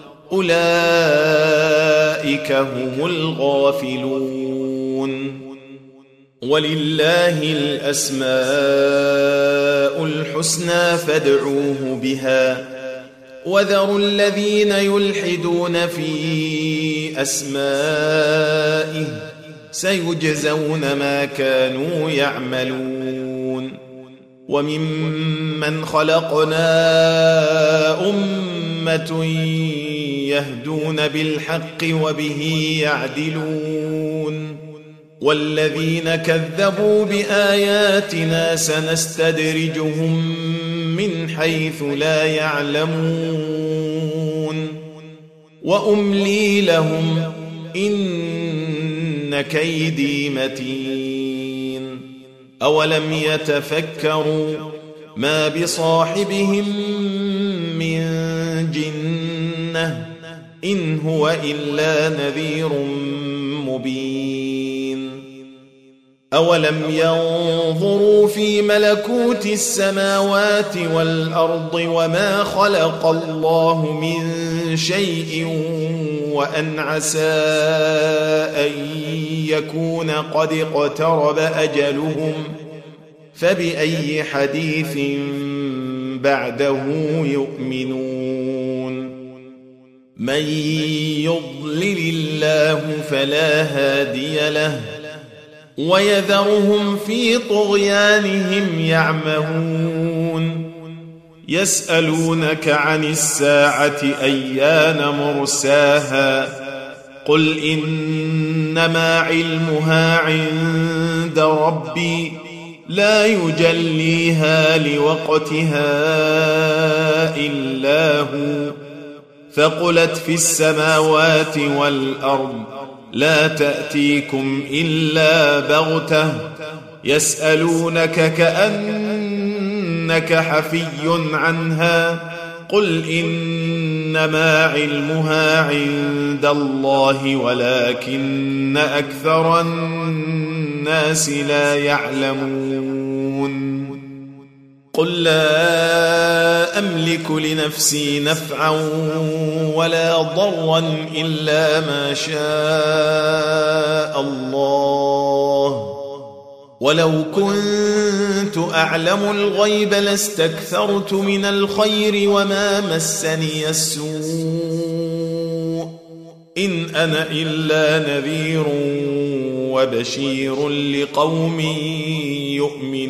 أولئك هم الغافلون ولله الأسماء الحسنى فادعوه بها وذروا الذين يلحدون في أسمائه سيجزون ما كانوا يعملون وممن خلقنا أمة يهدون بالحق وبه يعدلون والذين كذبوا بآياتنا سنستدرجهم من حيث لا يعلمون وأملي لهم إن كيدي متين أولم يتفكروا ما بصاحبهم من جنة إن هو إلا نذير مبين أولم ينظروا في ملكوت السماوات والأرض وما خلق الله من شيء وأن عسى أن يكون قد اقترب أجلهم فبأي حديث بعده يؤمنون من يضلل الله فلا هادي له ويذرهم في طغيانهم يعمهون يسألونك عن الساعة أيان مرساها قل إنما علمها عند ربي لا يجليها لوقتها إلا هو ثقلت في السماوات والأرض لا تأتيكم إلا بغتة يسألونك كأنك حفي عنها قل إنما علمها عند الله ولكن أكثر الناس لا يعلمون قل لا أملك لنفسي نفعا ولا ضرا إلا ما شاء الله ولو كنت أعلم الغيب لاستكثرت من الخير وما مسني السوء إن أنا إلا نذير وبشير لقوم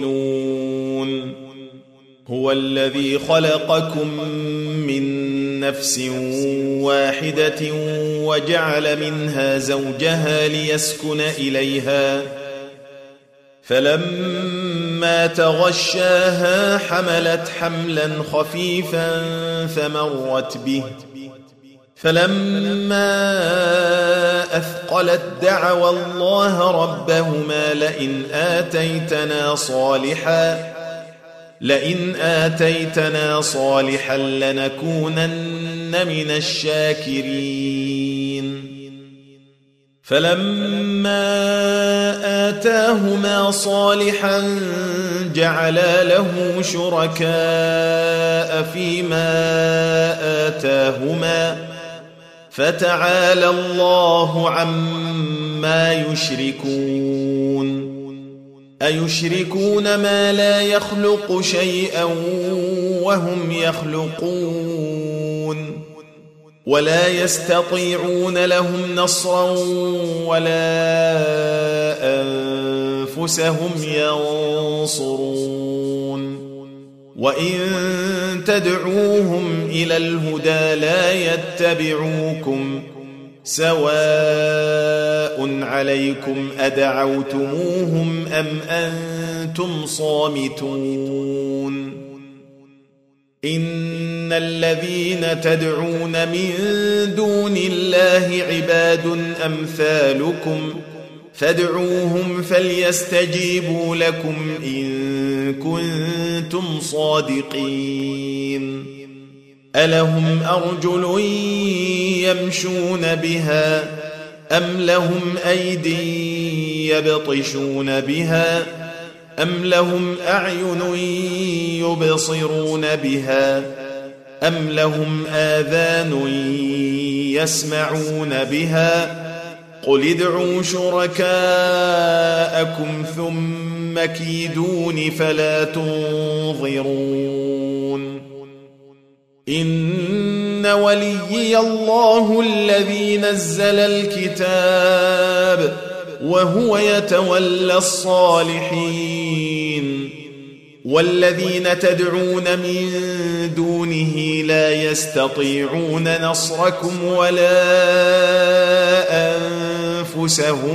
يؤمنون هو الذي خلقكم من نفس واحدة وجعل منها زوجها ليسكن إليها فلما تغشاها حملت حملا خفيفا فمرت به فلما أثقلت دعوا الله ربهما لئن آتيتنا صالحا لنكونن من الشاكرين فلما آتاهما صالحا جعلا له شركاء فيما آتاهما فتعالى الله عما يشركون أيشركون ما لا يخلق شيئا وهم يخلقون ولا يستطيعون لهم نصرا ولا أنفسهم ينصرون وإن تدعوهم إلى الهدى لا يتبعوكم سواء عليكم أدعوتموهم أم أنتم صامتون إن الذين تدعون من دون الله عباد أمثالكم فادعوهم فليستجيبوا لكم إن كنتم صادقين ألهم أرجل يمشون بها أم لهم أيدي يبطشون بها أم لهم أعين يبصرون بها أم لهم آذان يسمعون بها قل ادعوا شركاءكم ثم كيدون فلا تنظرون إن وليي الله الذي نزل الكتاب وهو يتولى الصالحين والذين تدعون من دونه لا يستطيعون نصركم ولا أنفسهم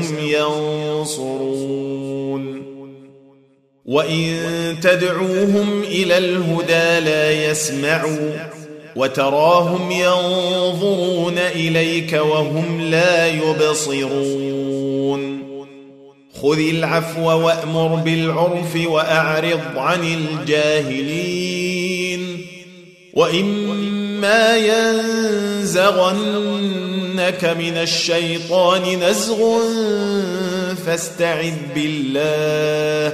ينصرون وإن تدعوهم إلى الهدى لا يسمعوا وتراهم ينظرون إليك وهم لا يبصرون خذ العفو وأمر بالعرف وأعرض عن الجاهلين وإما ينزغنك من الشيطان نزغ فاستعذ بالله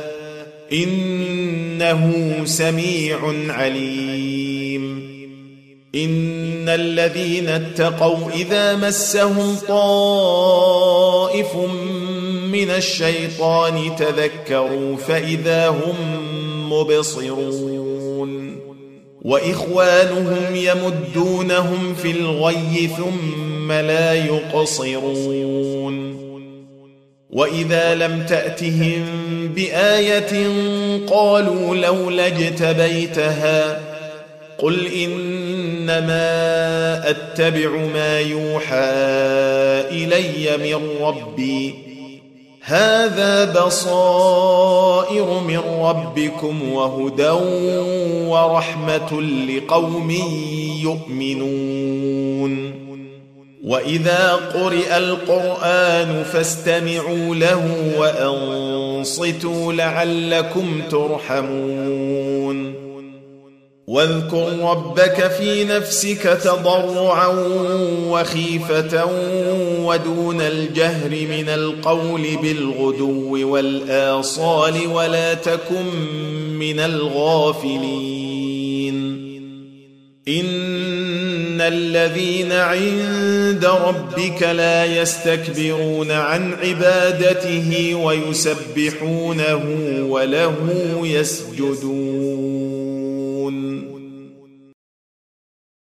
إنه سميع عليم إن الذين اتقوا إذا مسهم طائف من الشيطان تذكروا فإذا هم مبصرون وإخوانهم يمدونهم في الغي ثم لا يقصرون وإذا لم تأتهم بآية قالوا لولا اجتبيتها قل إنما أتبع ما يوحى إلي من ربي هذا بصائر من ربكم وهدى ورحمة لقوم يؤمنون وإذا قرئ القرآن فاستمعوا له وأنصتوا لعلكم ترحمون واذكر ربك في نفسك تضرعا وخيفة ودون الجهر من القول بالغدو والآصال ولا تكن من الغافلين إن الذين عند ربك لا يستكبرون عن عبادته ويسبحونه وله يسجدون